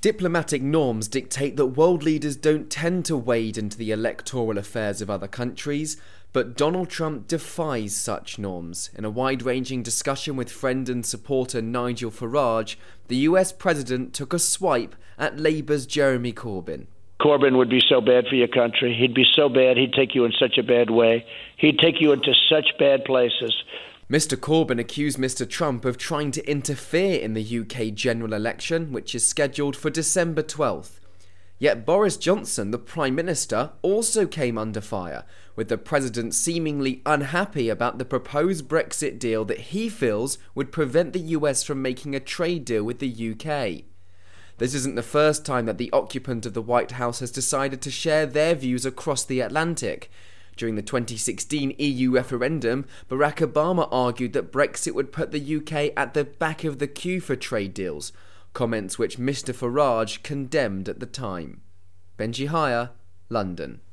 Diplomatic norms dictate that world leaders don't tend to wade into the electoral affairs of other countries, but Donald Trump defies such norms. In a wide-ranging discussion with friend and supporter Nigel Farage, the US president took a swipe at Labour's Jeremy Corbyn. Corbyn would be so bad for your country. He'd be so bad, he'd take you in such a bad way. He'd take you into such bad places. Mr. Corbyn accused Mr. Trump of trying to interfere in the UK general election, which is scheduled for December 12th. Yet Boris Johnson, the Prime Minister, also came under fire, with the President seemingly unhappy about the proposed Brexit deal that he feels would prevent the US from making a trade deal with the UK. This isn't the first time that the occupant of the White House has decided to share their views across the Atlantic. During the 2016 EU referendum, Barack Obama argued that Brexit would put the UK at the back of the queue for trade deals, comments which Mr. Farage condemned at the time. Benji Hire, London.